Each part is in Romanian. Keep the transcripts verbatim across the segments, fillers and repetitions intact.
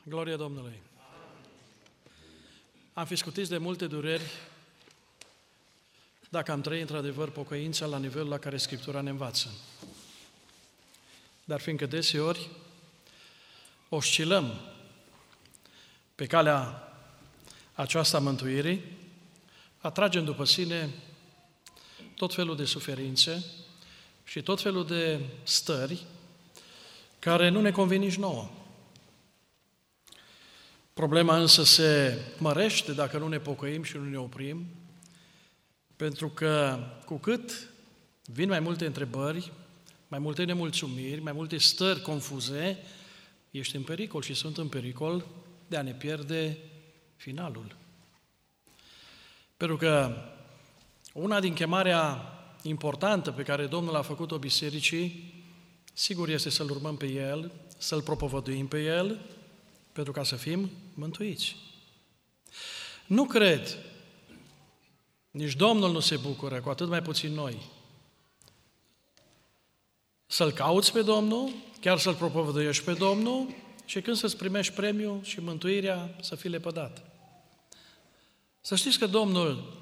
Gloria Domnului! Am fi scutiți de multe dureri dacă am trăit într-adevăr pocăința la nivelul la care Scriptura ne învață. Dar fiindcă deseori oscilăm pe calea aceasta a mântuirii, atragem după sine tot felul de suferințe și tot felul de stări care nu ne convin nici nouă. Problema însă se mărește dacă nu ne pocăim și nu ne oprim, pentru că cu cât vin mai multe întrebări, mai multe nemulțumiri, mai multe stări confuze, ești în pericol și sunt în pericol de a ne pierde finalul. Pentru că una din chemarea importantă pe care Domnul a făcut-o bisericii, sigur este să-L urmăm pe El, să-L propovăduim pe El, pentru ca să fim mântuiți. Nu cred, nici Domnul nu se bucură, cu atât mai puțin noi, să-L cauți pe Domnul, chiar să-L propovăduiești pe Domnul și când să-ți primești premiul și mântuirea, să fii lepădat. Să știți că Domnul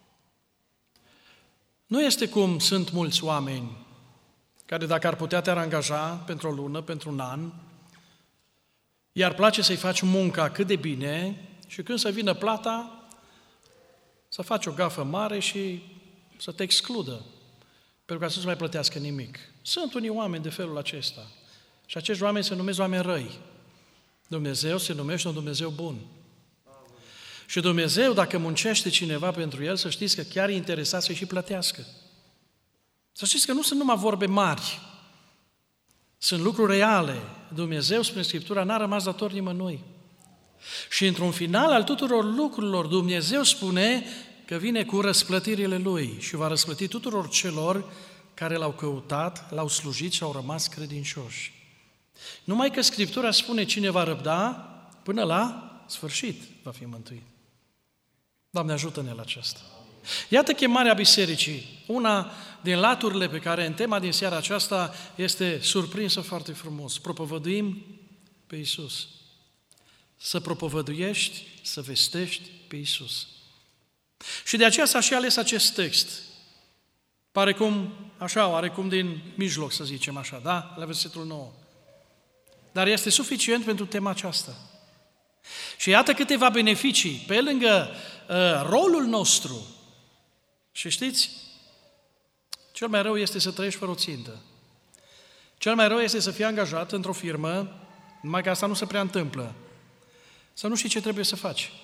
nu este cum sunt mulți oameni care dacă ar putea te-ar angaja pentru o lună, pentru un an, iar place să-i faci munca cât de bine și când să vină plata, să faci o gafă mare și să te excludă, pentru ca să nu mai plătească nimic. Sunt unii oameni de felul acesta și acești oameni se numesc oameni răi. Dumnezeu se numește un Dumnezeu bun. Și Dumnezeu, dacă muncește cineva pentru El, să știți că chiar e interesat să-i și plătească. Să știți că nu sunt numai vorbe mari, sunt lucruri reale. Dumnezeu, spre Scriptura, n-a rămas dator nimănui. Și într-un final al tuturor lucrurilor, Dumnezeu spune că vine cu răsplătirile Lui și va răsplăti tuturor celor care L-au căutat, L-au slujit și au rămas credincioși. Numai că Scriptura spune cine va răbda până la sfârșit va fi mântuit. Doamne, ajută-ne la aceasta. Iată chemarea bisericii. Una din laturile pe care în tema din seara aceasta este surprinsă foarte frumos. Propovăduim pe Iisus. Să propovăduiești, să vestești pe Iisus. Și de aceea s-a și ales acest text. Pare cum, așa, oarecum din mijloc, să zicem așa, da? La versetul nouă. Dar este suficient pentru tema aceasta. Și iată câteva beneficii, pe lângă uh, rolul nostru. Și știți, cel mai rău este să trăiești fără o țintă. Cel mai rău este să fii angajat într-o firmă, numai că asta nu se prea întâmplă. Să nu știi ce trebuie să faci.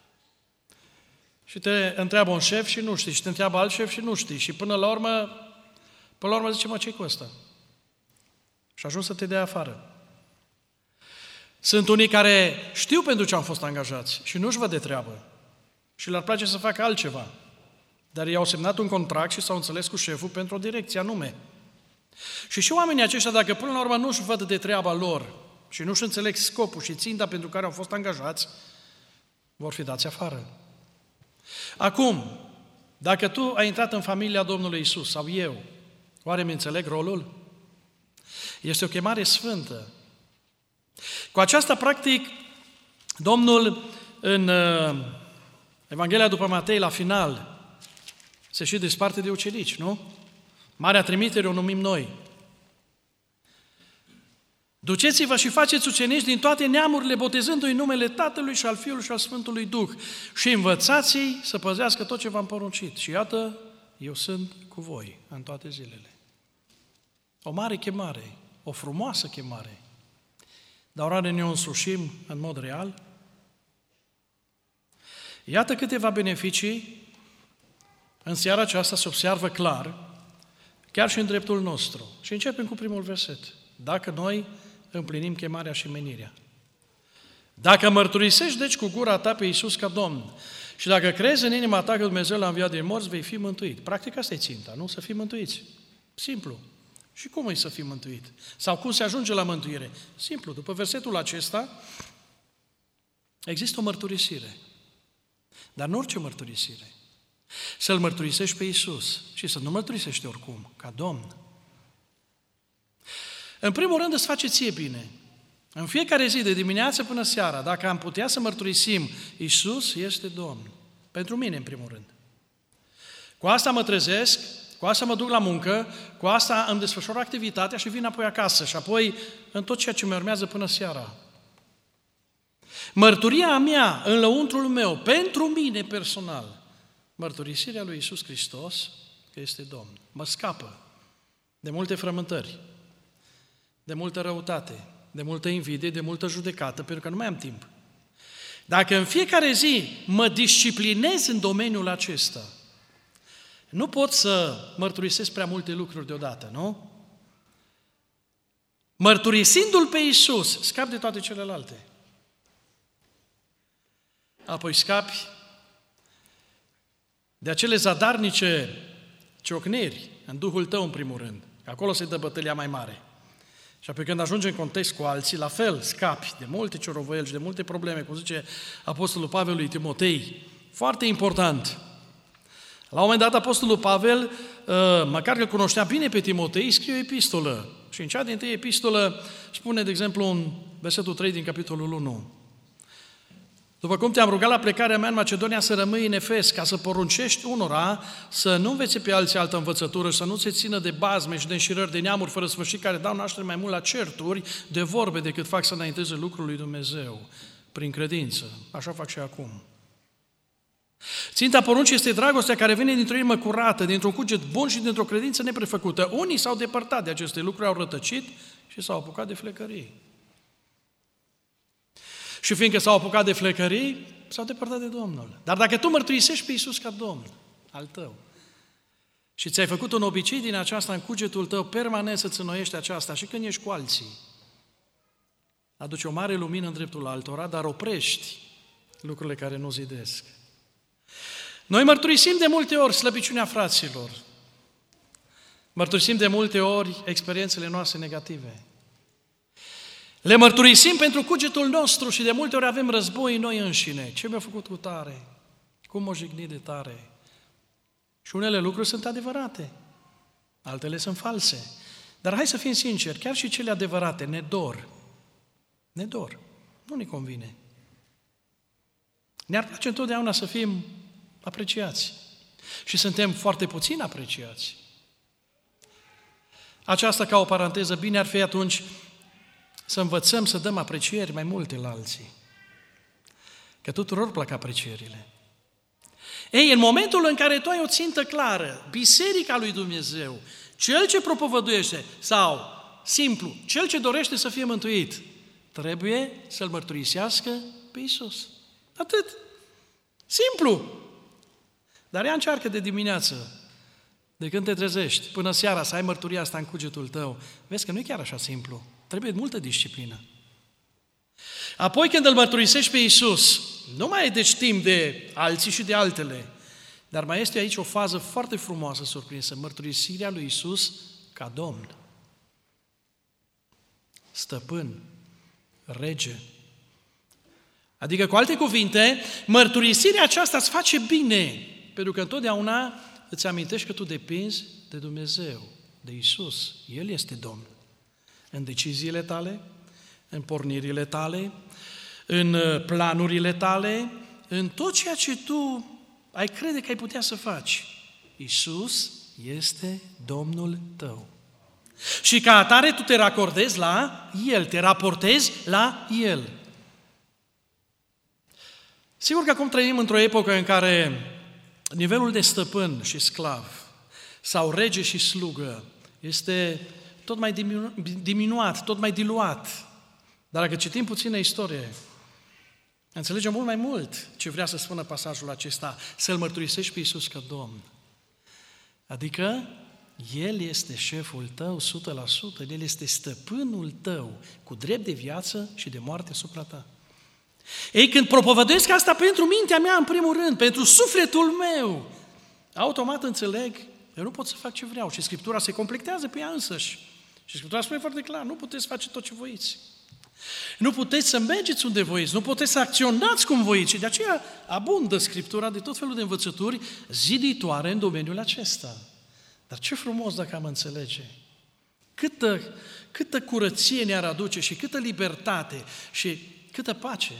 Și te întreabă un șef și nu știi, și te întreabă alt șef și nu știi. Și până la urmă, până la urmă zice, mă, ce-i cu ăsta? Și ajungi să te dea afară. Sunt unii care știu pentru ce au fost angajați și nu-și văd de treabă. Și le-ar place să facă altceva. Dar ei au semnat un contract și s-au înțeles cu șeful pentru o direcție anume. Și și oamenii aceștia, dacă până la urmă nu-și văd de treaba lor și nu-și înțeleg scopul și ținta pentru care au fost angajați, vor fi dați afară. Acum, dacă tu ai intrat în familia Domnului Iisus sau eu, oare mi înțeleg rolul? Este o chemare sfântă. Cu aceasta, practic, Domnul în Evanghelia după Matei, la final, se și desparte de ucenici, nu? Marea trimitere o numim noi. Duceți-vă și faceți ucenici din toate neamurile, botezându-i numele Tatălui și al Fiului și al Sfântului Duh și învățați-i să păzească tot ce v-am poruncit. Și iată, eu sunt cu voi în toate zilele. O mare chemare, o frumoasă chemare. Dar oare ne o însușim în mod real? Iată câteva beneficii. În seara aceasta se observă clar, chiar și în dreptul nostru. Și începem cu primul verset. Dacă noi împlinim chemarea și menirea. Dacă mărturisești, deci, cu gura ta pe Iisus ca Domn și dacă crezi în inima ta că Dumnezeu l-a înviat din morți, vei fi mântuit. Practic asta e ținta, nu? Să fii mântuiți. Simplu. Și cum e să fii mântuit? Sau cum se ajunge la mântuire? Simplu. După versetul acesta există o mărturisire. Dar nu orice mărturisire. Să-L mărturisești pe Iisus și să nu mărturisești oricum, ca Domn. În primul rând îți face ție bine. În fiecare zi, de dimineață până seara, dacă am putea să mărturisim, Iisus este Domn. Pentru mine, în primul rând. Cu asta mă trezesc, cu asta mă duc la muncă, cu asta îmi desfășor activitatea și vin apoi acasă și apoi în tot ceea ce mă urmează până seara. Mărturia mea, în lăuntrul meu, pentru mine personal, mărturisirea lui Iisus Hristos, că este Domn, mă scapă de multe frământări, de multă răutate, de multă invidie, de multă judecată, pentru că nu mai am timp. Dacă în fiecare zi mă disciplinez în domeniul acesta, nu pot să mărturisesc prea multe lucruri deodată, nu? Mărturisindu-L pe Iisus, scapi de toate celelalte. Apoi scapi de acele zadarnice ciocniri în Duhul tău, în primul rând. Acolo se dă bătălia mai mare. Și apoi când ajungi în context cu alții, la fel, scapi de multe ciorovăieli și de multe probleme, cum zice Apostolul Pavel lui Timotei. Foarte important. La un moment dat, Apostolul Pavel, măcar că cunoștea bine pe Timotei, scrie o epistolă. Și în cea din tâi epistolă spune, de exemplu, în versetul trei din capitolul unu. După cum te-am rugat la plecarea mea în Macedonia să rămâi în Efes, ca să poruncești unora să nu învețe pe alții altă învățătură, să nu se țină de bazme și de înșirări de neamuri fără sfârșit, care dau naștere mai mult la certuri de vorbe decât fac să înainteze lucrul lui Dumnezeu, prin credință. Așa fac și acum. Ținta poruncii este dragostea care vine dintr-o inimă curată, dintr-un cuget bun și dintr-o credință neprefăcută. Unii s-au depărtat de aceste lucruri, au rătăcit și s-au apucat de flecării. Și fiindcă s-au apucat de flecării, s-au depărtat de Domnul. Dar dacă tu mărturisești pe Iisus ca Domn al tău și ți-ai făcut un obicei din aceasta în cugetul tău, permanent să-ți înnoiești aceasta și când ești cu alții, aduci o mare lumină în dreptul altora, dar oprești lucrurile care nu zidesc. Noi mărturisim de multe ori slăbiciunea fraților. Mărturisim de multe ori experiențele noastre negative. Le mărturisim pentru cugetul nostru și de multe ori avem război noi înșine. Ce mi-a făcut cu tare? Cum m-a jignit de tare? Și unele lucruri sunt adevărate, altele sunt false. Dar hai să fim sinceri, chiar și cele adevărate ne dor. Ne dor. Nu ne convine. Ne-ar place întotdeauna să fim apreciați. Și suntem foarte puțin apreciați. Aceasta ca o paranteză, bine ar fi atunci să învățăm să dăm aprecieri mai multe la alții. Că tuturor plac aprecierile. Ei, în momentul în care tu ai o țintă clară, Biserica lui Dumnezeu, cel ce propovăduiește, sau, simplu, cel ce dorește să fie mântuit, trebuie să-L mărturisească pe Iisus. Atât. Simplu. Dar ea încearcă de dimineață, de când te trezești, până seara, să ai mărturia asta în cugetul tău. Vezi că nu e chiar așa simplu. Trebuie multă disciplină. Apoi când îl mărturisești pe Iisus, nu mai ai deci timp de alții și de altele, dar mai este aici o fază foarte frumoasă, surprinsă, mărturisirea lui Iisus ca Domn, Stăpân, Rege. Adică, cu alte cuvinte, mărturisirea aceasta îți face bine, pentru că întotdeauna îți amintești că tu depinzi de Dumnezeu, de Iisus. El este Domn. În deciziile tale, în pornirile tale, în planurile tale, în tot ceea ce tu ai crede că ai putea să faci. Iisus este Domnul tău. Și ca atare tu te racordezi la El, te raportezi la El. Sigur că acum trăim într-o epocă în care nivelul de stăpân și sclav sau rege și slugă este tot mai diminu- diminuat, tot mai diluat. Dar dacă citim puțină istorie, înțelegem mult mai mult ce vrea să spună pasajul acesta, să-L mărturisești pe Iisus ca Domn. Adică, El este șeful tău o sută la sută, El este stăpânul tău, cu drept de viață și de moarte asupra ta. Ei, când propovăduiesc asta pentru mintea mea, în primul rând, pentru sufletul meu, automat înțeleg, eu nu pot să fac ce vreau. Și Scriptura se completează pe ea însăși. Și Scriptura spune foarte clar, nu puteți face tot ce voiți. Nu puteți să mergeți unde voiți, nu puteți să acționați cum voiți. Și de aceea abundă Scriptura de tot felul de învățături ziditoare în domeniul acesta. Dar ce frumos dacă am înțelege Câtă, câtă curăție ne-ar aduce și câtă libertate și câtă pace.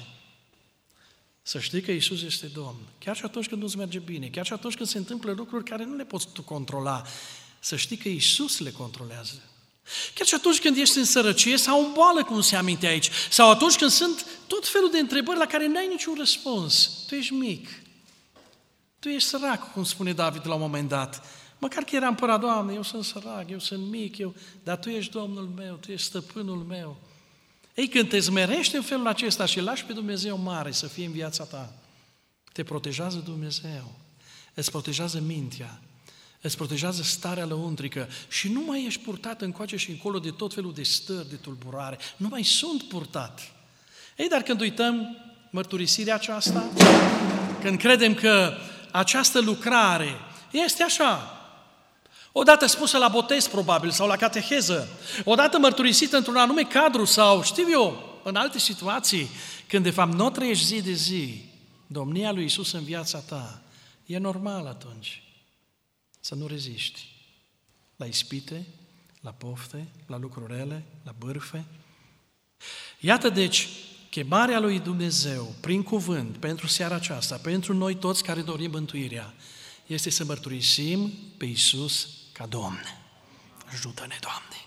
Să știi că Iisus este Domn. Chiar și atunci când nu-ți merge bine, chiar și atunci când se întâmplă lucruri care nu le poți tu controla, să știi că Iisus le controlează. Chiar și atunci când ești în sărăcie sau în boală, cum se aminte aici, sau atunci când sunt tot felul de întrebări la care n-ai niciun răspuns. Tu ești mic. Tu ești sărac, cum spune David la un moment dat. Măcar că era împărat, Doamne, eu sunt sărac, eu sunt mic, eu, dar Tu ești Domnul meu, Tu ești stăpânul meu. Ei, când te zmerești în felul acesta și lași pe Dumnezeu mare să fie în viața ta, te protejează Dumnezeu, îți protejează mintea, îți protejează starea lăuntrică și nu mai ești purtat încoace și încolo de tot felul de stări, de tulburare. Nu mai sunt purtat. Ei, dar când uităm mărturisirea aceasta, când credem că această lucrare este așa, odată spusă la botez probabil sau la cateheză, odată mărturisită într-un anume cadru sau, știu eu, în alte situații, când de fapt nu o trăiești zi de zi, domnia lui Iisus în viața ta, e normal atunci să nu reziști la ispite, la pofte, la lucruri rele, la bârfe. Iată deci chemarea lui Dumnezeu prin cuvânt pentru seara aceasta, pentru noi toți care dorim mântuirea, este să mărturisim pe Iisus ca Domn. Ajută-ne, Doamne!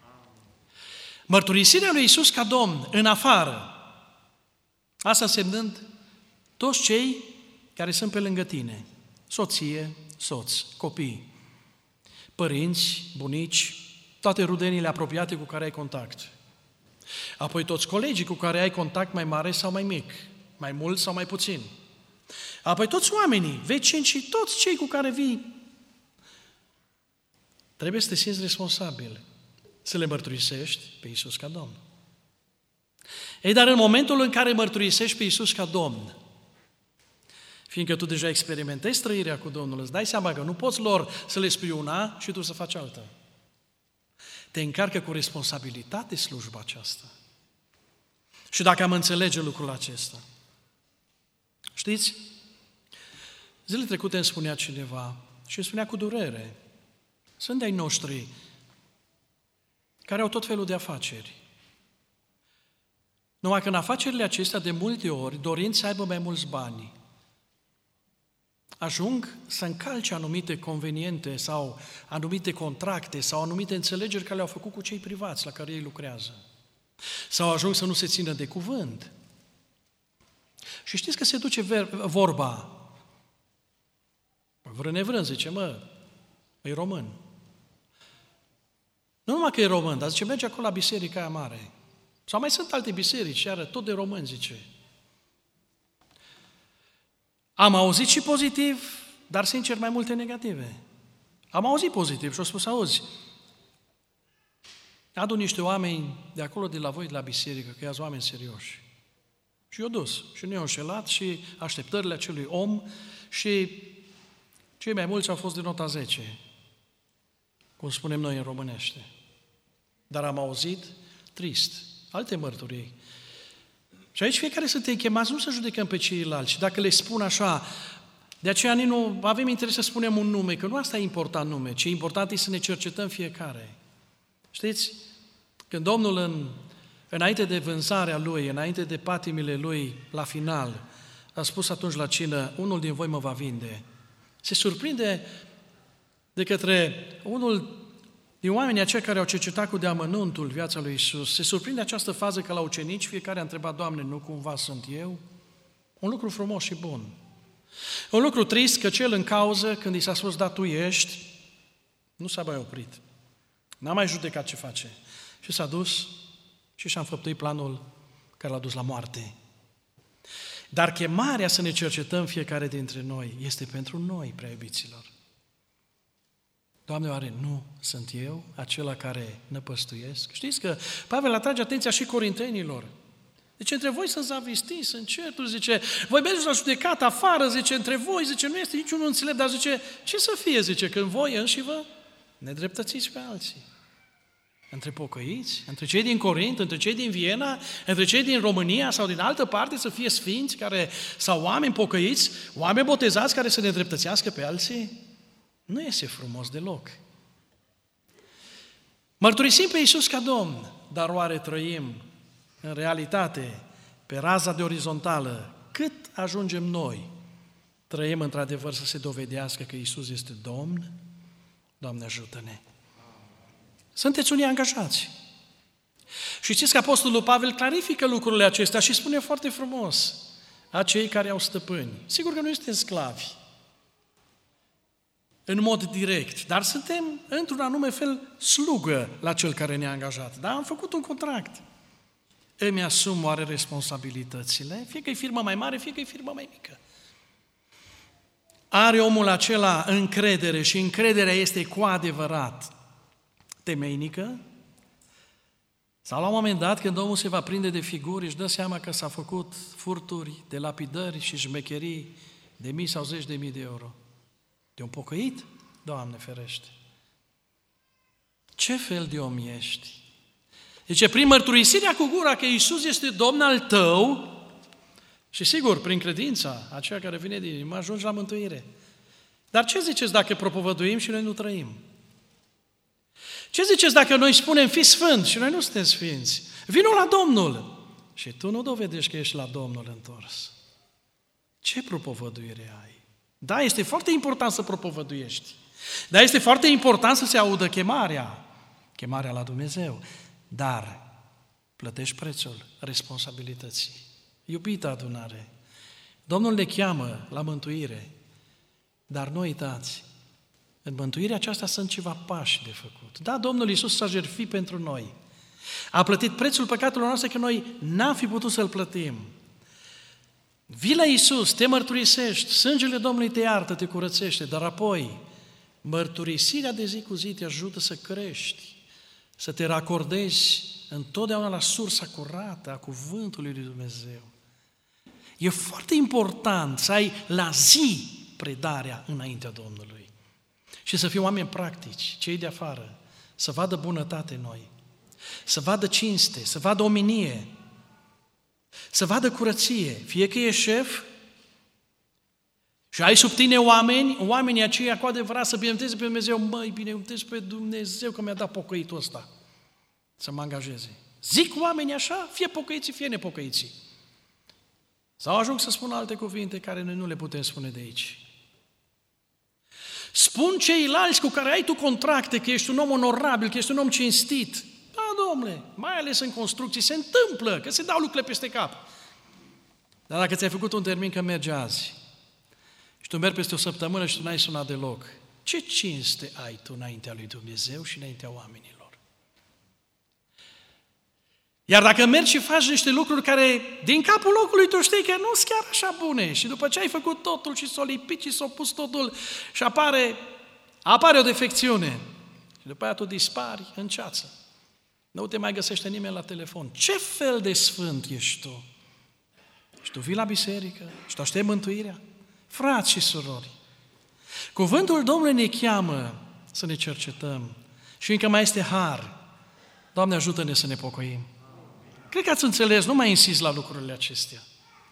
Mărturisirea lui Iisus ca Domn în afară, asta însemnând toți cei care sunt pe lângă tine, soție, soț, copii, părinți, bunici, toate rudenile apropiate cu care ai contact. Apoi toți colegii cu care ai contact mai mare sau mai mic, mai mult sau mai puțin. Apoi toți oamenii, vecini și toți cei cu care vii. Trebuie să te simți responsabil, să le mărturisești pe Iisus ca Domn. Ei, dar în momentul în care mărturisești pe Iisus ca Domn, fiindcă tu deja experimentezi trăirea cu Domnul, îți dai seama că nu poți lor să le spui una și tu să faci alta. Te încarcă cu responsabilitate slujba aceasta. Și dacă am înțelege lucrul acesta, știți, zilele trecute îmi spunea cineva și îmi spunea cu durere, sunt de-ai noștri care au tot felul de afaceri. Numai că în afacerile acestea, de multe ori, dorind să aibă mai mulți bani, ajung să încalce anumite conveniente sau anumite contracte sau anumite înțelegeri care le-au făcut cu cei privați la care ei lucrează. Sau ajung să nu se țină de cuvânt. Și știți că se duce vorba, vrând nevrând, zice, mă, e român. Nu numai că e român, dar zice, merge acolo la biserica aia mare. Sau mai sunt alte biserici, iară, tot de români, zice. Am auzit și pozitiv, dar sincer mai multe negative. Am auzit pozitiv și au spus, auzi, adu niște oameni de acolo, de la voi, de la biserică, că i-ați oameni serioși. Și i-au dus și nu i-au înșelat și așteptările acelui om și cei mai mulți au fost de nota zece, cum spunem noi în românește. Dar am auzit, trist, alte mărturii. Și aici fiecare suntem chemați nu să judecăm pe ceilalți. Dacă le spun așa, de aceea nu avem interes să spunem un nume, că nu asta e important nume, ci important e să ne cercetăm fiecare. Știți, când Domnul în, înainte de vânzarea Lui, înainte de patimile Lui, la final, a spus atunci la cină, unul din voi mă va vinde. Se surprinde de către unul din oamenii aceia care au cercetat cu deamănuntul viața lui Iisus, se surprinde această fază că la ucenici fiecare a întrebat, Doamne, nu cumva sunt eu? Un lucru frumos și bun. Un lucru trist că cel în cauză, când i s-a spus, da, tu ești, nu s-a mai oprit. N-a mai judecat ce face. Și s-a dus și și-a înfăptuit planul care l-a dus la moarte. Dar chemarea să ne cercetăm fiecare dintre noi este pentru noi, prea iubiților. Doamne, oare nu sunt eu acela care năpăstuiesc? Știți că Pavel atrage atenția și corintenilor. Zice, între voi sunt zavistiți, sunt certuri, zice, voi mergeți la judecată afară, zice, între voi, zice, nu este niciunul înțelept, dar zice, ce să fie, zice, când voi înși vă nedreptățiți pe alții? Între pocăiți, între cei din Corint, între cei din Viena, între cei din România sau din altă parte să fie sfinți care, sau oameni pocăiți, oameni botezați care să nedreptățească pe alții? Nu este frumos deloc. Mărturisim pe Iisus ca Domn, dar oare trăim în realitate, pe raza de orizontală, cât ajungem noi? Trăim într-adevăr să se dovedească că Iisus este Domn? Doamne, ajută-ne! Sunteți unii angajați. Și știți că Apostolul Pavel clarifică lucrurile acestea și spune foarte frumos: acei care au stăpâni. Sigur că nu suntem sclavi în mod direct, dar suntem într-un anume fel slugă la cel care ne-a angajat. Dar am făcut un contract. Îmi asum oare responsabilitățile, fie că e firmă mai mare, fie că e firmă mai mică. Are omul acela încredere și încrederea este cu adevărat temeinică? Sau la un moment dat, când omul se va prinde de figuri, își dă seama că s-a făcut furturi, de lapidări și șmecherii de mii sau zeci de mii de euro. De un pocăit? Doamne ferește! Ce fel de om ești? Deci, prin mărturisirea cu gura că Iisus este Domn al tău, și sigur, prin credința aceea care vine din inimă, ajungi la mântuire. Dar ce ziceți dacă propovăduim și noi nu trăim? Ce ziceți dacă noi spunem fi sfânt și noi nu suntem sfinți? Vino la Domnul! Și tu nu dovedești că ești la Domnul întors. Ce propovăduire ai? Da, este foarte important să propovăduiești. Dar este foarte important să se audă chemarea. Chemarea la Dumnezeu. Dar plătești prețul responsabilității. Iubită adunare, Domnul ne cheamă la mântuire, dar nu uitați, în mântuirea aceasta sunt ceva pași de făcut. Da, Domnul Iisus s-a jertfit pentru noi. A plătit prețul păcatelor noastre că noi n-am fi putut să-l plătim. Vii la Iisus, te mărturisești, sângele Domnului te iartă, te curățește, dar apoi mărturisirea de zi cu zi te ajută să crești, să te racordezi întotdeauna la sursa curată a cuvântului lui Dumnezeu. E foarte important să ai la zi predarea înaintea Domnului și să fii oameni practici, cei de afară, să vadă bunătate în noi, să vadă cinste, să vadă omenie, să vadă curăție, fie că e șef și ai sub tine oameni, oamenii aceia cu adevărat să binecuvânteze pe Dumnezeu, măi, binecuvânteze pe Dumnezeu că mi-a dat pocăitul ăsta să mă angajeze. Zic oamenii așa, fie pocăiții, fie nepocăiții. Sau ajung să spun alte cuvinte care noi nu le putem spune de aici. Spun ceilalți cu care ai tu contracte că ești un om onorabil, că ești un om cinstit. Da, domnule, mai ales în construcții se întâmplă, că se dau lucrurile peste cap. Dar dacă ți-ai făcut un termin că mergi azi și tu mergi peste o săptămână și tu n-ai sunat deloc, ce cinste ai tu înaintea lui Dumnezeu și înaintea oamenilor? Iar dacă mergi și faci niște lucruri care din capul locului tu știi că nu sunt chiar așa bune și după ce ai făcut totul și s-o lipit și s-o pus totul și apare, apare o defecțiune și după aia tu dispari în ceață. Nu te mai găsește nimeni la telefon. Ce fel de sfânt ești tu? Și tu vii la biserică și tu aștepți mântuirea? Frați și surori, cuvântul Domnului ne cheamă să ne cercetăm și încă mai este har. Doamne, ajută-ne să ne pocăim. Cred că ați înțeles, nu mai insist la lucrurile acestea.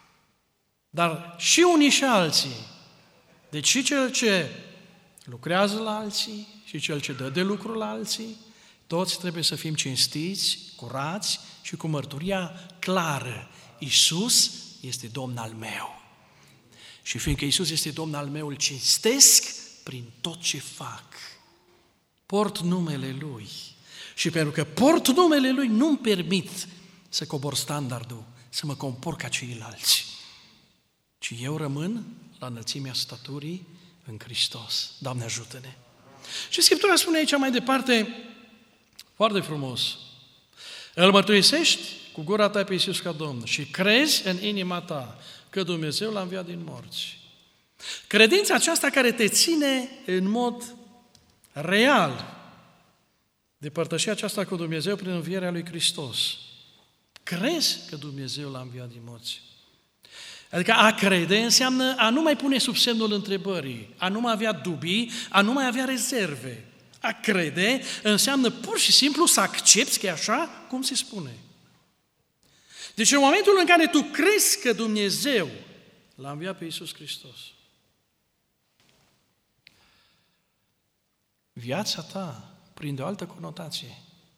Dar și unii și alții, deci și cel ce lucrează la alții și cel ce dă de lucru la alții, toți trebuie să fim cinstiți, curați și cu mărturia clară. Iisus este Domn al meu. Și fiindcă Iisus este Domn al meu, îl cinstesc prin tot ce fac. Port numele Lui. Și pentru că port numele Lui, nu-mi permit să cobor standardul, să mă compor ca ceilalți. Ci eu rămân la înălțimea staturii în Hristos. Doamne, ajută-ne! Și Scriptura spune aici mai departe, foarte frumos, îl mărturisești cu gura ta pe Iisus ca Domn și crezi în inima ta că Dumnezeu l-a înviat din morți. Credința aceasta care te ține în mod real de părtășia aceasta cu Dumnezeu prin învierea lui Hristos. Crezi că Dumnezeu l-a înviat din morți. Adică a crede înseamnă a nu mai pune sub semnul întrebării, a nu mai avea dubii, a nu mai avea rezerve. A crede înseamnă pur și simplu să accepți că e așa cum se spune. Deci în momentul în care tu crezi că Dumnezeu l-a înviat pe Iisus Hristos, viața ta prinde o altă conotație.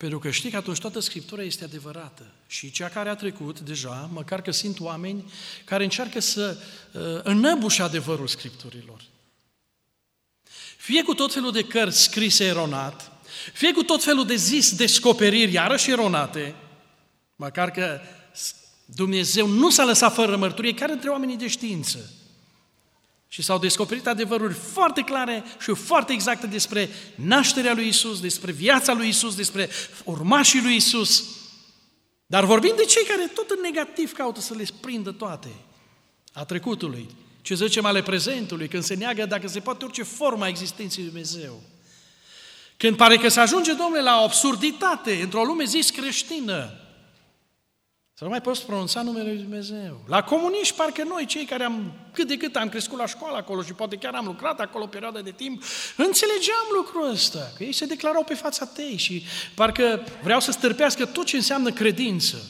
Pentru că știi că atunci toată Scriptura este adevărată. Și cea care a trecut deja, măcar că sunt oameni care încearcă să uh, înăbușe adevărul Scripturilor. Fie cu tot felul de cărți scrise eronat, fie cu tot felul de zis descoperiri iarăși eronate, măcar că Dumnezeu nu s-a lăsat fără mărturie, chiar între oamenii de știință. Și s-au descoperit adevăruri foarte clare și foarte exacte despre nașterea lui Isus, despre viața lui Isus, despre urmașii lui Isus. Dar vorbim de cei care tot în negativ caută să le prindă toate a trecutului, ce zicem ale prezentului, când se neagă dacă se poate orice formă a existenței lui Dumnezeu. Când pare că se ajunge, domnule, la absurditate într-o lume zis creștină, să nu mai poți pronunța numele lui Dumnezeu. La comuniști, parcă noi, cei care am, cât de cât am crescut la școală acolo și poate chiar am lucrat acolo o perioadă de timp, înțelegeam lucrul ăsta, că ei se declarau pe fața tei și parcă vreau să stârpească tot ce înseamnă credință.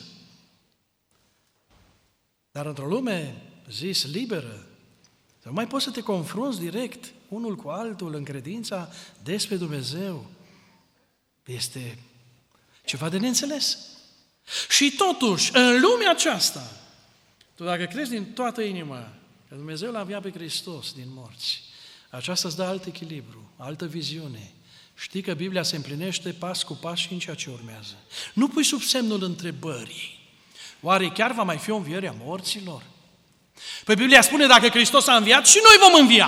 Dar într-o lume zis liberă, să nu mai poți să te confrunți direct unul cu altul în credința despre Dumnezeu, este ceva de neînțeles. Și totuși, în lumea aceasta, tu dacă crezi din toată inima că Dumnezeu l-a înviat pe Hristos din morți, aceasta îți dă alt echilibru, altă viziune. Știi că Biblia se împlinește pas cu pas și în ceea ce urmează. Nu pui sub semnul întrebării. Oare chiar va mai fi o înviere a morților? Păi Biblia spune, dacă Hristos a înviat, și noi vom învia.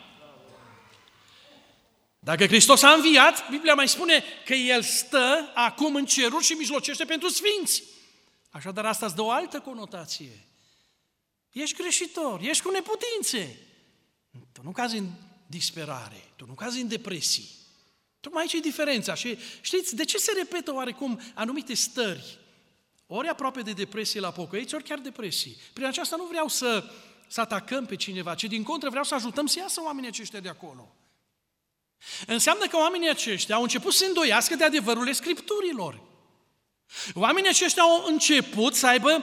Dacă Hristos a înviat, Biblia mai spune că El stă acum în ceruri și mijlocește pentru sfinți. Așadar, asta îți dă o altă conotație. Ești greșitor, ești cu neputințe. Tu nu cazi în disperare, tu nu cazi în depresii. Tocmai aici e diferența. Și știți, de ce se repetă oarecum anumite stări? Ori aproape de depresie la pocăiți, ori chiar depresii. Prin aceasta nu vreau să, să atacăm pe cineva, ci din contră vreau să ajutăm să iasă oamenii aceștia de acolo. Înseamnă că oamenii aceștia au început să se îndoiască de adevărurile Scripturilor. Oamenii aceștia au început să aibă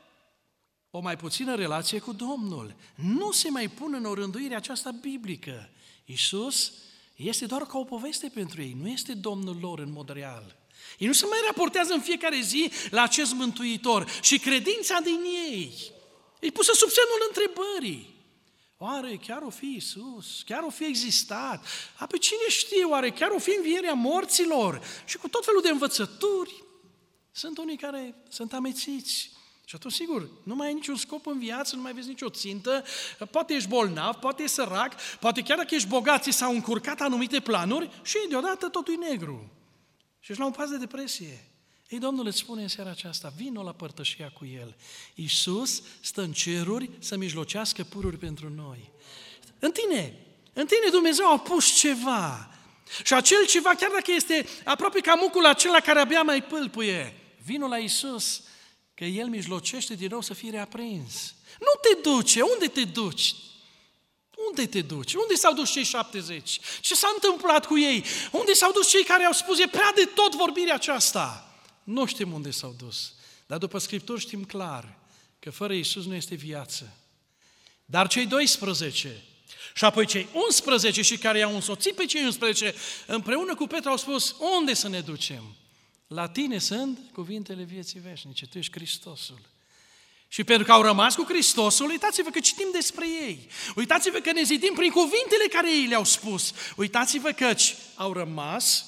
o mai puțină relație cu Domnul. Nu se mai pun în orânduirea aceasta biblică. Iisus este doar ca o poveste pentru ei, nu este Domnul lor în mod real. Ei nu se mai raportează în fiecare zi la acest Mântuitor și credința din ei e pusă sub semnul întrebării. Oare chiar o fi Iisus? Chiar o fi existat? A, pe cine știe, oare chiar o fi învierea morților? Și cu tot felul de învățături. Sunt unii care sunt amețiți. Și atunci, sigur, nu mai ai niciun scop în viață, nu mai vezi nicio țintă, poate ești bolnav, poate ești sărac, poate chiar dacă ești bogat, ți s-au încurcat anumite planuri și deodată totul e negru. Și ești la un pas de depresie. Ei, Domnul îți spune în seara aceasta, vino la părtășia cu El. Iisus stă în ceruri să mijlocească pururi pentru noi. În tine, în tine Dumnezeu a pus ceva. Și acel ceva, chiar dacă este aproape ca mucul acela care abia mai pâlpâie, vino la Iisus, că El mijlocește din nou să fii reaprins. Nu te duce, unde te duci? Unde te duci? Unde s-au dus cei șaptezeci? Ce s-a întâmplat cu ei? Unde s-au dus cei care au spus, e prea de tot vorbirea aceasta? Nu știm unde s-au dus, dar după Scripturi știm clar că fără Iisus nu este viață. Dar cei doisprezece și apoi cei unsprezece și care i-au însoțit pe cei unsprezece împreună cu Petru au spus, unde să ne ducem? La tine sunt cuvintele vieții veșnice, tu ești Hristosul. Și pentru că au rămas cu Hristosul, uitați-vă că citim despre ei. Uitați-vă că ne zidim prin cuvintele care ei le-au spus. Uitați-vă căci au rămas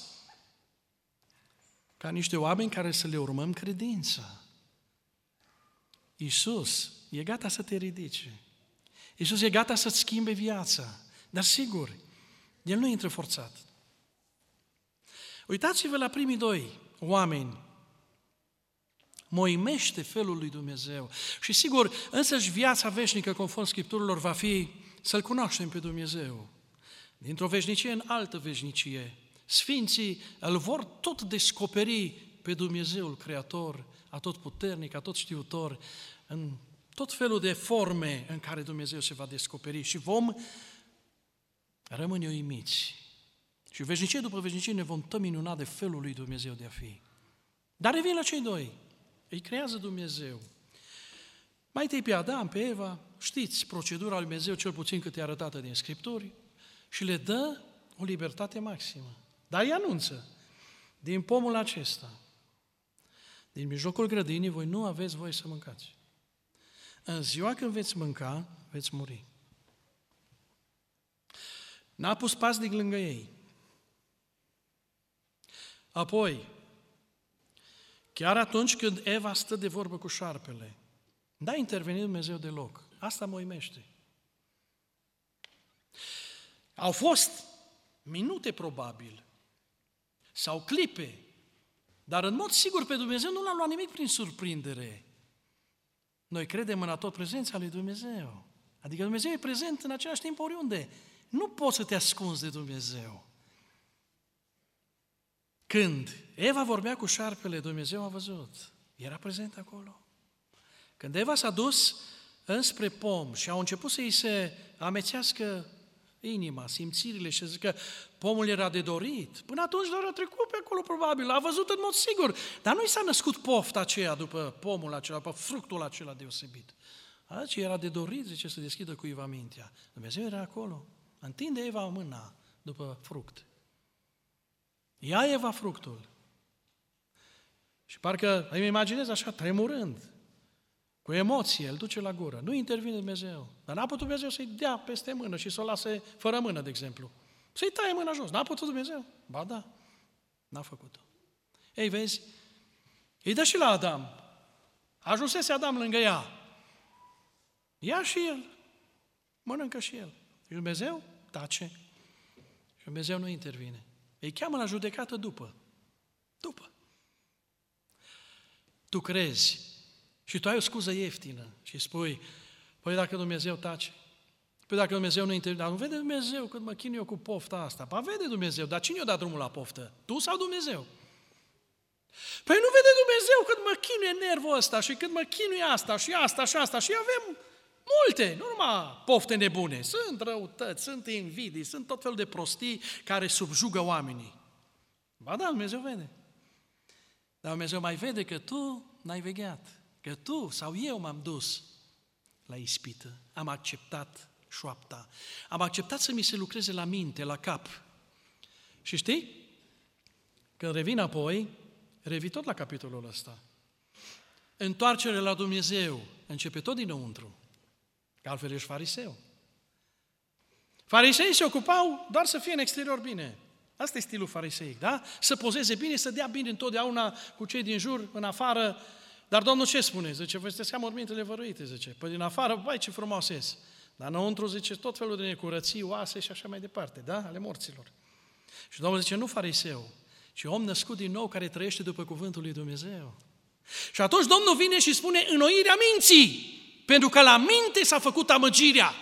ca niște oameni care să le urmăm credința. Iisus e gata să te ridice. Iisus e gata să-ți schimbe viața. Dar sigur, El nu intră forțat. Uitați-vă la primii doi oameni. Mă uimește felul lui Dumnezeu. Și sigur, însăși viața veșnică, conform Scripturilor, va fi să-L cunoaștem pe Dumnezeu. Dintr-o veșnicie în altă veșnicie. Sfinții îl vor tot descoperi pe Dumnezeul Creator, atotputernic, atotștiutor, în tot felul de forme în care Dumnezeu se va descoperi și vom rămâne uimiți. Și veșnicie după veșnicie ne vom minuna de felul lui Dumnezeu de a fi. Dar revin la cei doi. Îi creează Dumnezeu. Mai întâi pe Adam, pe Eva, știți procedura lui Dumnezeu cel puțin cât e arătată din Scripturi și le dă o libertate maximă. Dar îi anunță. din pomul acesta, din mijlocul grădinii, voi nu aveți voie să mâncați. În ziua când veți mânca, veți muri. N-a pus paznic lângă ei. Apoi, chiar atunci când Eva stă de vorbă cu șarpele, n-a intervenit Dumnezeu deloc. Asta mă uimește. Au fost minute probabil, sau clipe, dar în mod sigur pe Dumnezeu nu l-a luat nimic prin surprindere. Noi credem în atot prezența lui Dumnezeu. Adică Dumnezeu e prezent în același timp oriunde. Nu poți să te ascunzi de Dumnezeu. Când Eva vorbea cu șarpele, Dumnezeu a văzut. Era prezent acolo. Când Eva s-a dus înspre pom și au început să îi se amețească inima, simțirile și să zică pomul era de dorit. Până atunci doar a trecut pe acolo probabil, l-a văzut în mod sigur. Dar nu i s-a născut pofta aceea după pomul acela, după fructul acela deosebit. Aici era de dorit, zice, să deschidă cuiva mintea. Dumnezeu era acolo. Întinde Eva mâna după fruct. Ia Eva fructul. Și parcă îmi imaginez așa, tremurând, cu emoție, îl duce la gură. Nu intervine Dumnezeu. Dar n-a putut Dumnezeu să-i dea peste mână și să o lase fără mână, de exemplu. Să-i taie mâna jos. N-a putut Dumnezeu? Ba da, n-a făcut-o. Ei, vezi, îi dă și la Adam. Ajunsese Adam lângă ea. Ia și el. Mănâncă și el. Și Dumnezeu tace. Și Dumnezeu nu intervine. Îi cheamă la judecată după. După. Tu crezi și tu ai o scuză ieftină și spui, păi dacă Dumnezeu tace, păi dacă Dumnezeu nu intervine, dar nu vede Dumnezeu când mă chin eu cu pofta asta. Ba vede Dumnezeu, dar cine i-a dat drumul la poftă? Tu sau Dumnezeu? Păi nu vede Dumnezeu când mă chinuie nervul ăsta și când mă chinuie asta și asta și asta și avem multe, nu numai pofte nebune, sunt răutăți, sunt invidii, sunt tot felul de prostii care subjugă oamenii. Ba da, Dumnezeu vede. Dar Dumnezeu mai vede că tu n-ai vegheat, că tu sau eu m-am dus la ispită, am acceptat șoapta, am acceptat să mi se lucreze la minte, la cap. Și știi, când revin apoi, revin tot la capitolul ăsta. Întoarcere la Dumnezeu începe tot dinăuntru, că altfel ești fariseu. Fariseii se ocupau doar să fie în exterior bine. Asta e stilul fariseic, da? Să pozeze bine, să dea bine întotdeauna cu cei din jur, în afară. Dar Domnul ce spune? Zice, vă sunteți ca mormintele văruite, zice. Păi din afară, vai ce frumoase sunt. Dar înăuntru, zice, tot felul de necurății, oase și așa mai departe, da? Ale morților. Și Domnul zice, nu fariseu, ci om născut din nou care trăiește după cuvântul lui Dumnezeu. Și atunci Domnul vine și spune, înnoirea minții, pentru că la minte s-a făcut amăgirea.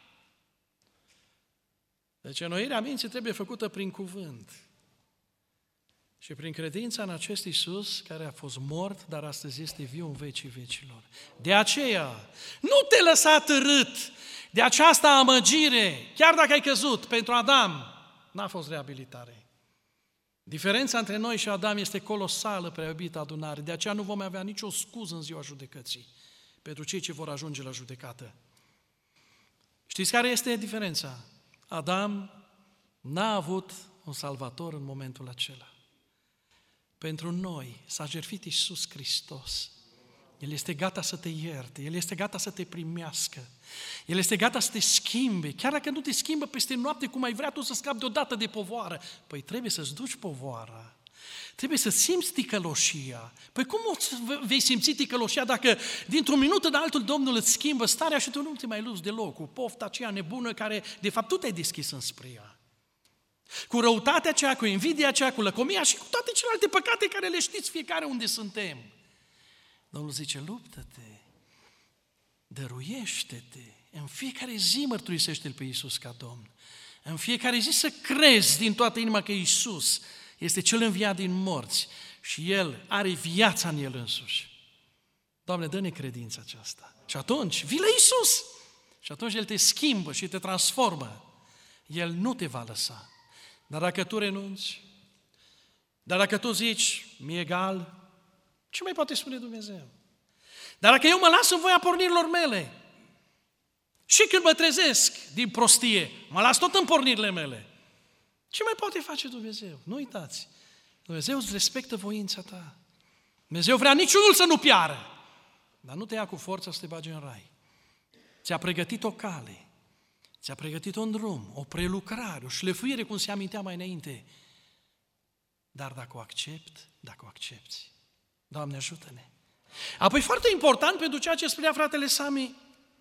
Deci înnoirea minții trebuie făcută prin cuvânt și prin credința în acest Iisus care a fost mort, dar astăzi este viu în vecii vecilor. De aceea, nu te lăsa târât de această amăgire, chiar dacă ai căzut. Pentru Adam n-a fost reabilitare. Diferența între noi și Adam este colosală, prea iubită adunare, de aceea nu vom avea nicio scuză în ziua judecății pentru cei ce vor ajunge la judecată. Știți care este diferența? Adam n-a avut un salvator în momentul acela. Pentru noi s-a jertfit Iisus Hristos. El este gata să te ierte, El este gata să te primească, El este gata să te schimbe, chiar dacă nu te schimbă peste noapte cum ai vrea tu să scapi deodată de povoară. Păi trebuie să-ți duci povoara, trebuie să simți ticăloșia. Păi cum vei simți ticăloșia dacă dintr-un minut în altul Domnul îți schimbă starea și tu nu te mai luți deloc cu pofta aceea nebună care de fapt tu te-ai deschis înspre ea. Cu răutatea aceea, cu invidia aceea, cu lăcomia și cu toate celelalte păcate care le știți fiecare unde suntem. Domnul zice, luptă-te, dăruiește-te, în fiecare zi mărturisește-L pe Iisus ca Domn. În fiecare zi să crezi din toată inima că Iisus este Cel înviat din morți și El are viața în El însuși. Doamne, dă-ne credința aceasta. Și atunci, vii la Iisus. Și atunci El te schimbă și te transformă. El nu te va lăsa. Dar dacă tu renunți, dar dacă tu zici, mi-e egal, ce mai poate spune Dumnezeu? Dar dacă eu mă las în voia pornirilor mele și când mă trezesc din prostie, mă las tot în pornirile mele, ce mai poate face Dumnezeu? Nu uitați, Dumnezeu îți respectă voința ta. Dumnezeu vrea niciunul să nu piară, dar nu te ia cu forța să te bage în rai. Ți-a pregătit o cale, ți-a pregătit un drum, o prelucrare, o șlefuire, cum se amintea mai înainte. Dar dacă o accept, dacă o accepti, Doamne ajută-ne. Apoi foarte important pentru ceea ce spunea fratele Sami,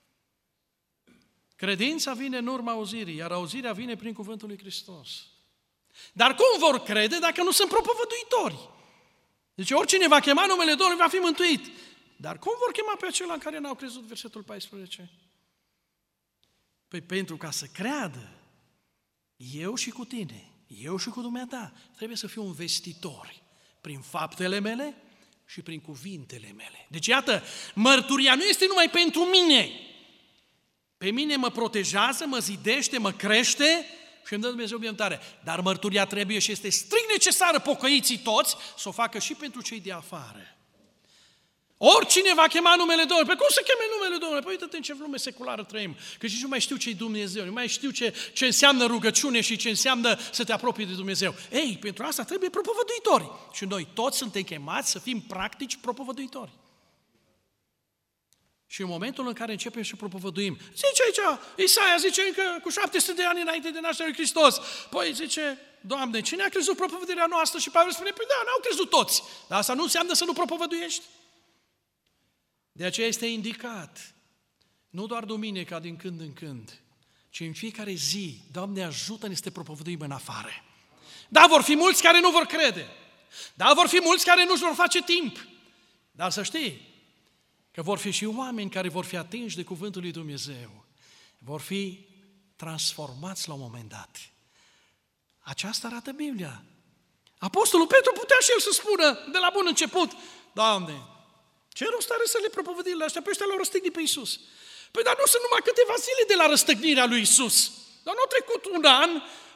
credința vine în urma auzirii, iar auzirea vine prin cuvântul lui Hristos. Dar cum vor crede dacă nu sunt propovăduitori? Deci oricine va chema numele Domnului va fi mântuit. Dar cum vor chema pe acela în care n-au crezut? Versetul paisprezece. Păi pentru ca să creadă, eu și cu tine, eu și cu dumneata, trebuie să fiu un vestitor prin faptele mele și prin cuvintele mele. Deci iată, mărturia nu este numai pentru mine. Pe mine mă protejează, mă zidește, mă crește și îmi dă Dumnezeu binecuvântare. Dar mărturia trebuie și este strict necesară pocăiții toți să o facă și pentru cei de afară. Oricine va chema numele Domnului. Păi cum să cheme numele Domnului? Păi uite-te în ce lume seculară trăim. Că și nu mai știu ce-i Dumnezeu, nu mai știu ce, ce înseamnă rugăciune și ce înseamnă să te apropii de Dumnezeu. Ei, pentru asta trebuie propovăduitori. Și noi toți suntem chemați să fim practici propovăduitori. Și în momentul în care începem și propovăduim, zice aici, Isaia zice încă cu șapte sute de ani înainte de nașterea lui Hristos. Păi zice, Doamne, cine a crezut propovăduirea noastră? Și Pavel spune, păi da, n-au crezut toți. Dar asta nu înseamnă să nu propovăduiești. De aceea este indicat, nu doar duminica din când în când, ci în fiecare zi, Doamne ajută-ne să te propovăduim în afară. Da, vor fi mulți care nu vor crede. Da, vor fi mulți care nu-și vor face timp. Dar să știi că vor fi și oameni care vor fi atinși de cuvântul lui Dumnezeu. Vor fi transformați la un moment dat. Aceasta arată Biblia. Apostolul Petru putea și el să spună de la bun început, Doamne, ce rost are să le propovădim la ăștia? Pe ăștia l-au răstignit pe Iisus. Păi dar nu sunt numai câteva zile de la răstăgnirea lui Iisus. Dar nu a trecut un an.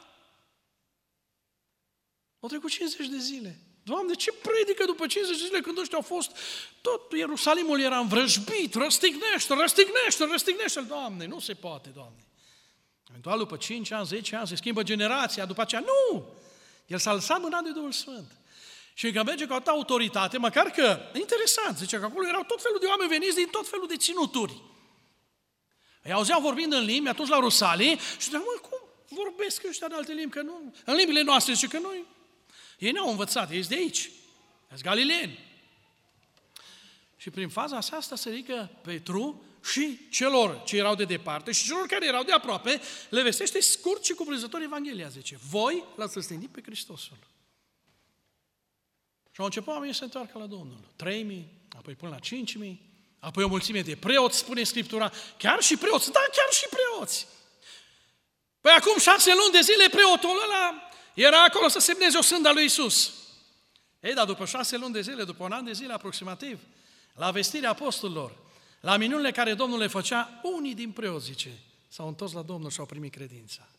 Au trecut cincizeci de zile. Doamne, ce predică după cincizeci de zile când ăștia au fost, tot Ierusalimul era învrăjbit, răstignește, răstignește, răstignește. Doamne, nu se poate, Doamne. Eventual după cinci ani, zece ani se schimbă generația, după aceea, nu! El s-a lăsat mâna de Duhul Sfânt. Și că merge cu atâta autoritate, măcar că, interesant, zice că acolo erau tot felul de oameni veniți din tot felul de ținuturi. Îi auzeau vorbind în limbi, atunci la Rusalii, și ziceau, mă, cum vorbesc ăștia în alte limbi? Că nu, în limbile noastre, zice că noi, ei n-au învățat, ei sunt de aici, sunt galileeni. Și prin faza asta se ridică Petru și celor ce erau de departe și celor care erau de aproape, le vestește scurt și cuprinzător Evanghelia, zice, voi l-ați răstignit pe Hristosul. Și au început oamenii să se întoarcă la Domnul. trei mii, apoi până la cinci mii, apoi o mulțime de preoți, spune Scriptura, chiar și preoți, da, chiar și preoți. Păi acum șase luni de zile preotul ăla era acolo să semneze o sânda lui Iisus. Ei, dar după șase luni de zile, după un an de zile aproximativ, la vestirea apostolilor, la minunile care Domnul le făcea, unii din preoți, zice, s-au întors la Domnul și au primit credința.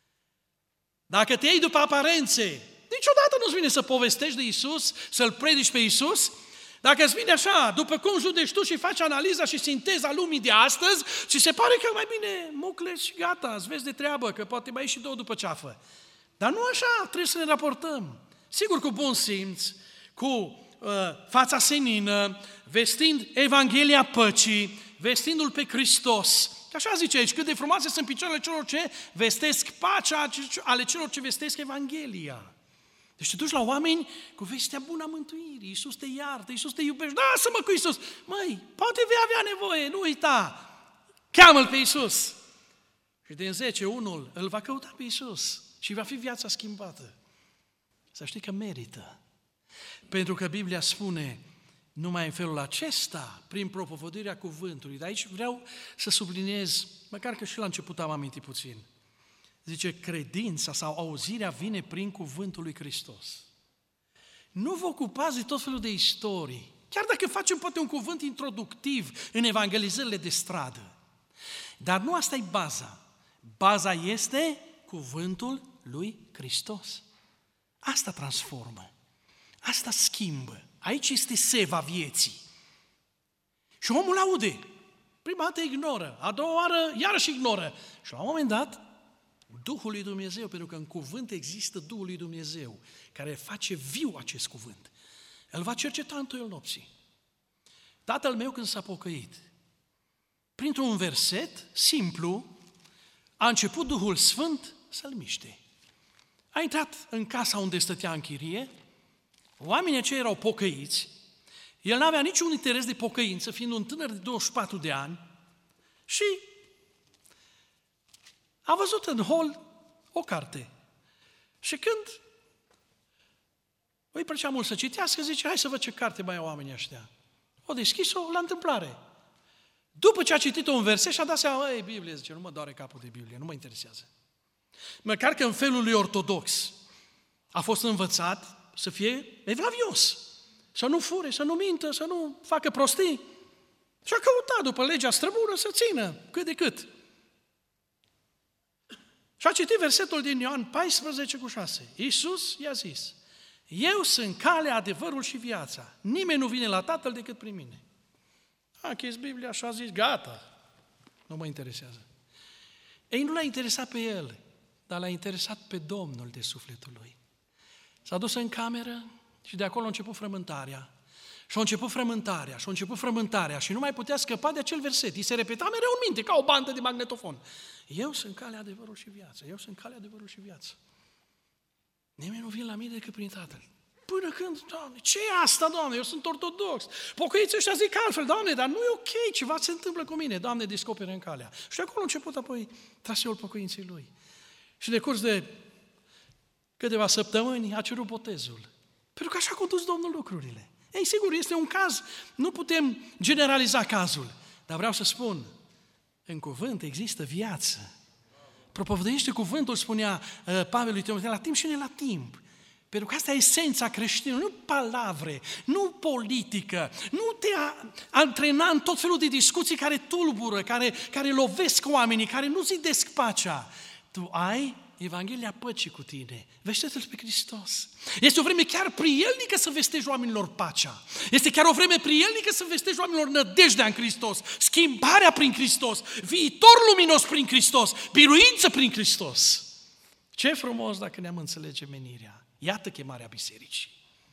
Dacă te iei după aparențe, niciodată nu-ți vine să povestești de Iisus, să-L predici pe Iisus. Dacă îți vine așa, după cum judeci tu și faci analiza și sinteza lumii de astăzi, și se pare că mai bine mucles și gata, îți vezi de treabă, că poate mai ieși și două după ceafă. Dar nu așa, trebuie să ne raportăm. Sigur, cu bun simț, cu uh, fața senină, vestind Evanghelia păcii, vestindu-L pe Hristos. Așa zice aici, cât de frumoase sunt picioarele celor ce vestesc pacea, ale celor ce vestesc Evanghelia. Deci te duci la oameni cu vestea bună a mântuirii. Iisus te iartă, Iisus te iubește. Lasă-mă cu Iisus. Măi, poate vei avea nevoie, nu uita. Cheamă-L pe Iisus. Și din zece, unul îl va căuta pe Iisus și va fi viața schimbată. Să știi că merită. Pentru că Biblia spune numai în felul acesta, prin propovăduirea cuvântului. Dar aici vreau să subliniez, măcar că și la început am amintit puțin. Zice, credința sau auzirea vine prin cuvântul lui Hristos. Nu vă ocupați de tot felul de istorii, chiar dacă facem poate un cuvânt introductiv în evangelizările de stradă. Dar nu asta e baza. Baza este cuvântul lui Hristos. Asta transformă, asta schimbă. Aici este seva vieții. Și omul aude. Prima dată ignoră, a doua oară iarăși ignoră. Și la un moment dat, Duhul lui Dumnezeu, pentru că în cuvânt există Duhul lui Dumnezeu, care face viu acest cuvânt. El va cerceta în toiul nopții. Tatăl meu când s-a pocăit, printr-un verset simplu, a început Duhul Sfânt să-l miște. A intrat în casa unde stătea în chirie, oamenii aceia erau pocăiți, el n-avea niciun interes de pocăință, fiind un tânăr de douăzeci și patru de ani, și a văzut în hol o carte. Și când îi plăcea mult să citească, zice, hai să văd ce carte mai au oamenii ăștia. O deschis-o la întâmplare. După ce a citit un verset și a dat seama, ei, Biblie, zice, nu mă doare capul de Biblie, nu mă interesează. Măcar că în felul lui ortodox a fost învățat să fie evlavios, să nu fure, să nu mintă, să nu facă prostii. Și a căutat după legea străbună să țină cât de cât. Și a citit versetul din Ioan paisprezece cu șase. Iisus i-a zis, eu sunt calea, adevărul și viața. Nimeni nu vine la Tatăl decât prin mine. A închis Biblia și a zis, gata, nu mă interesează. Ei, nu l-a interesat pe el, dar l-a interesat pe Domnul de sufletul lui. S-a dus în cameră și de acolo a început frământarea. Și a început frământarea, și a început frământarea și nu mai putea scăpa de acel verset. I se repeta mereu în minte, ca o bandă de magnetofon. Eu sunt calea, adevărul și viața. Eu sunt calea, adevărul și viața. Nimeni nu vine la mine decât prin Tatăl. Până când, Doamne, ce e asta, Doamne? Eu sunt ortodox. Pocăiții ăștia zic altfel, Doamne, dar nu e ok, ceva se întâmplă cu mine. Doamne, descoperă în calea. Și acolo a început apoi traseul pocăinței lui. Și de curs de câteva săptămâni a cerut botezul. Pentru că așa a condus Domnul lucrurile. Ei, sigur, este un caz, nu putem generaliza cazul, dar vreau să spun, în cuvânt există viață. Propovăduiește cuvântul, spunea uh, Pavel lui Timotei, la timp și ne la timp. Pentru că asta e esența creștinului, nu palavre, nu politică, nu te antrena în tot felul de discuții care tulbură, care, care lovesc oamenii, care nu zidesc pacea. Tu ai Evanghelia păcii cu tine. Vește-te-l pe Hristos. Este o vreme chiar prielnică să vestești oamenilor pacea. Este chiar o vreme prielnică să vestești oamenilor nădejdea în Hristos, schimbarea prin Hristos, viitor luminos prin Hristos, biruință prin Hristos. Ce frumos dacă ne-am înțelege menirea. Iată chemarea bisericii.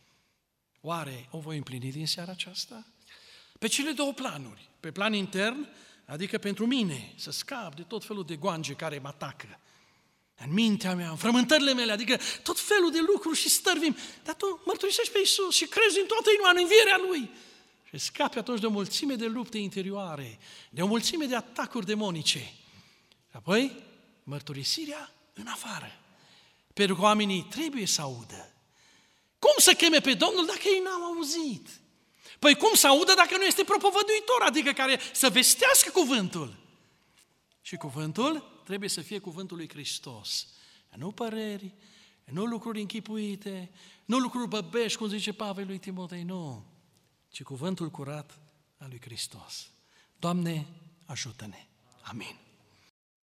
Oare o voi împlini din seara aceasta? Pe cele două planuri. Pe plan intern, adică pentru mine, să scap de tot felul de goange care mă atacă. În mintea mea, în frământările mele, adică tot felul de lucruri și stărvim. Dar tu mărturisești pe Iisus și crezi din toată inima în învierea Lui. Și scapi atunci de o mulțime de lupte interioare, de o mulțime de atacuri demonice. Și apoi, mărturisirea în afară. Pentru că oamenii trebuie să audă. Cum să cheme pe Domnul dacă ei n-au auzit? Păi cum să audă dacă nu este propovăduitor, adică care să vestească cuvântul? Și cuvântul trebuie să fie cuvântul lui Hristos. Nu păreri, nu lucruri închipuite, nu lucruri băbești, cum zice Pavel lui Timotei, nu, ci cuvântul curat al lui Hristos. Doamne, ajută-ne! Amin.